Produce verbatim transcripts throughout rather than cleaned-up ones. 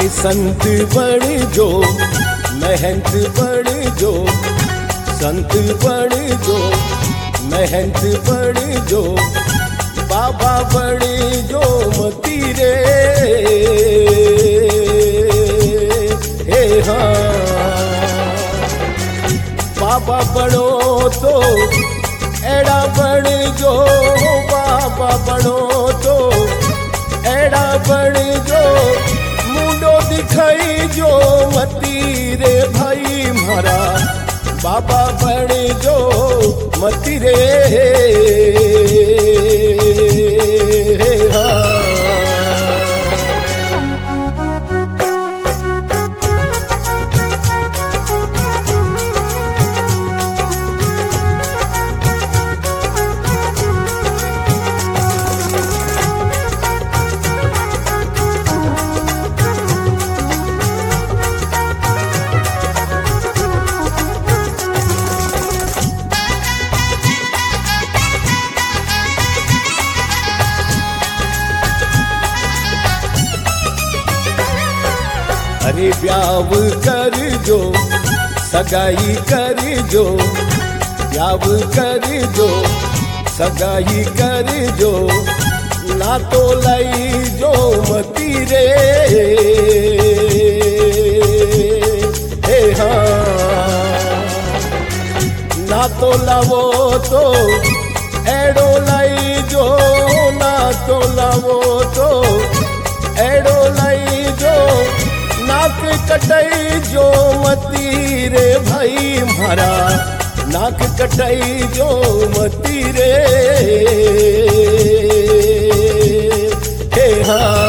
अरे संत बन जो, महंत बन जो, संत बन जो, महंत बन जो, बाबा बन जो मती रे। हे हाँ, बाबा बनो तो एड़ा बन जो, बाबा बनो तो एड़ा बन जो, मुंडो दिखाई जो मती रे भाई मारा, बाबा बन जो मती रे। हाँ। अरे ब्याव कर जो, सगाई कर जो, ब्याव कर जो, सगाई कर जो, ना तो लाई जो मती रे। हे हाँ, ना तो लावो तो एड़ो लाई जो, ना तो लावो तो एड़ो लाई जो, नाक कटाई जो मती रे भाई मारा, नाक कटाई जो मती रे। हे हाँ।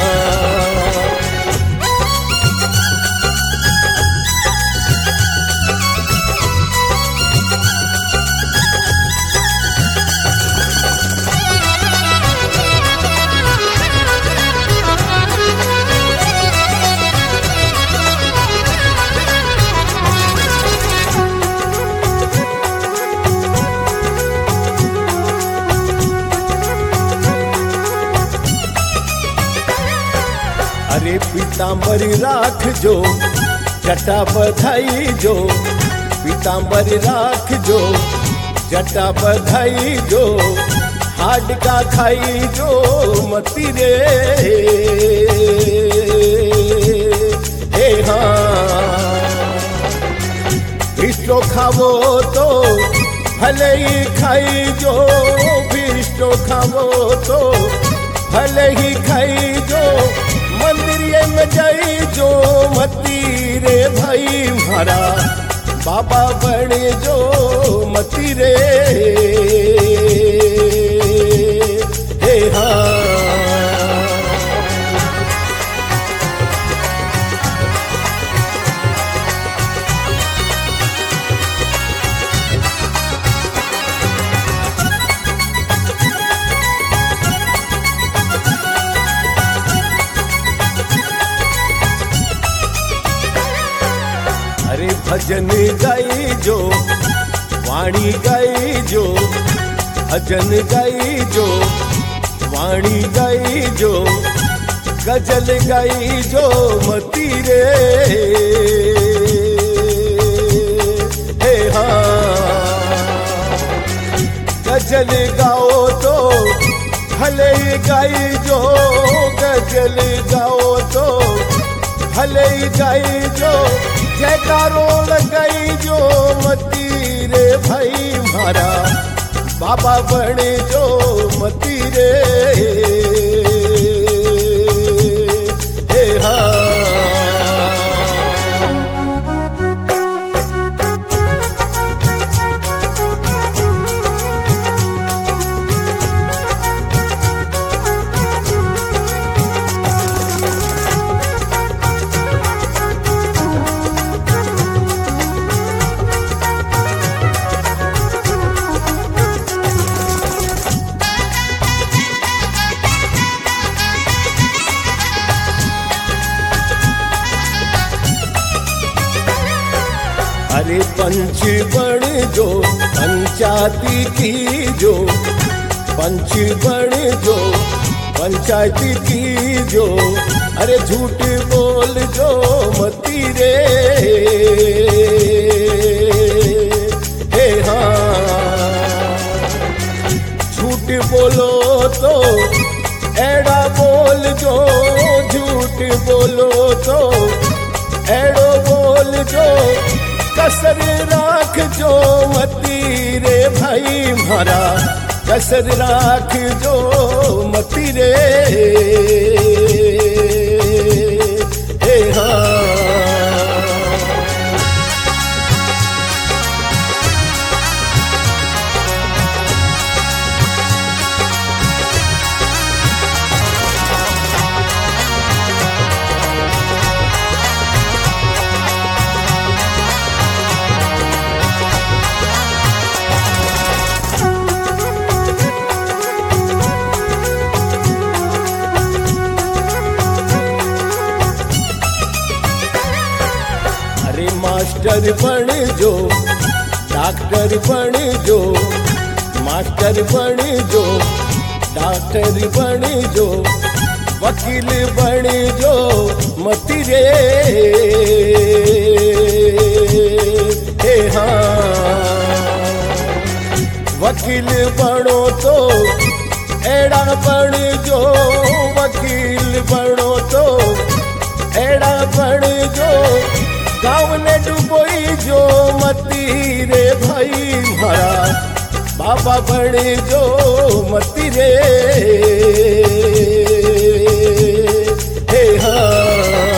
अरे पीताम्बर राख जो, जटा बधाई जो, पीताम्बर राख जो, जटा बधाई जो, हाडका खाई जो मती रे। हे हाँ, भिष्टो खावो तो भले ही खाई जो, भिष्टो खावो तो भले ही खाई जो, मंदिर में जाई जो मती रे भाई मारा, बाबा बन जो मती रे। हे हाँ। अरे भजन गाई जो, वाणी गाई जो, भजन गाई जो, वाणी गाई जो, गजल गाई जो मती रे। हे हाँ, गजल गाओ तो भले ही गाई जो, गजल गाओ तो भले ही गाई जो, जयकारो लगाई जो मती रे भाई मारा, बाबा बन जो मती रे। हे हाँ। अरे पंच बन जो, पंचाती की जो, पंच बन जो, पंचायती की जो, अरे झूठ बोल जो मती रे, हे हाँ झूठ बोलो तो एड़ा बोल जो, झूठ बोलो तो एड़ो बोल जो, कसर राख जो मती रे भाई मारा, कसर राख जो मती रे, हे हाँ। मास्टर बन जो, डॉक्टर बन जो, मास्टर बन जो, डॉक्टर बन जो, वकील बन जो मती रे, हे हाँ वकील बनो तो एड़ा बन जो, वकील बनो तो एड़ा बन जो, गाँव ने डुबोई जो मती रे भाई मारा, बाबा बड़े जो मती रे, हे हाँ।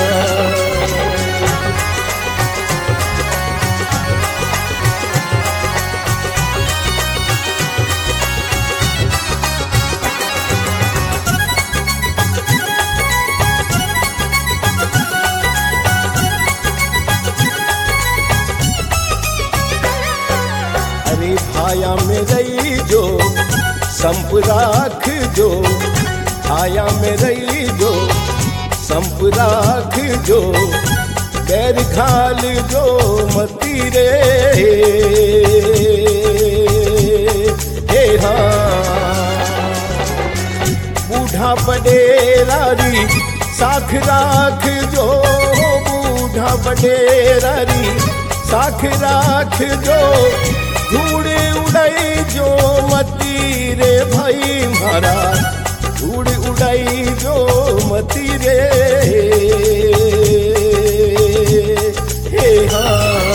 आया में रही जो संप राख जो, आया में रही जो संप राख जो, पैर खाल जो मती रे, हे हाँ बूढ़ा बडेरारी साख राख जो, बूढ़ा बडेरारी साख राख जो, धूड़ उड़ाई जो मती रे भाई मारा, धूड़ उड़ाई जो मती रे, हे हाँ।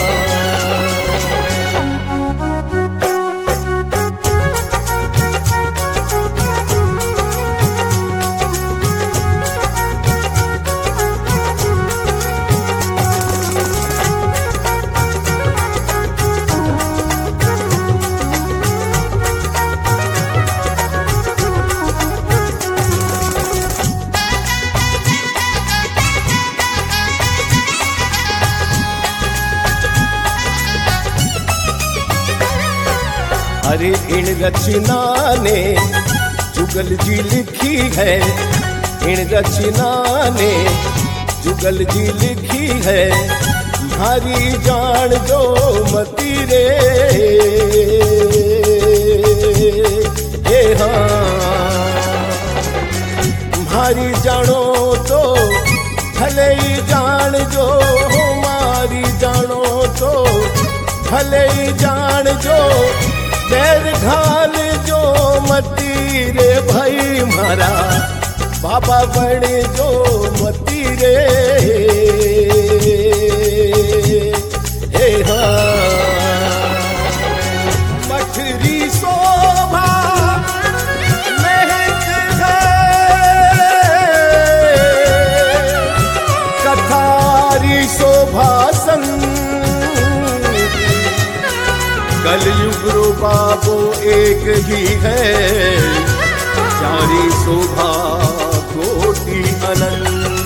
अरे इन रचना ने जुगल जी लिखी है, इन रचना ने जुगल जी लिखी है, भारी जान जो मती रे, हे हाँ भारी जानो तो भले ही जान जो, मारी जानो तो भले ही जान जो, पैर घाल जो मती रे भाई मारा, बाबा बड़े जो मती रे, हे हाँ। मठरी शोभा महक है, कथारी शोभा संग, कलयुग रो बाबो एक ही है, चारी शोभा कोटि अनंत।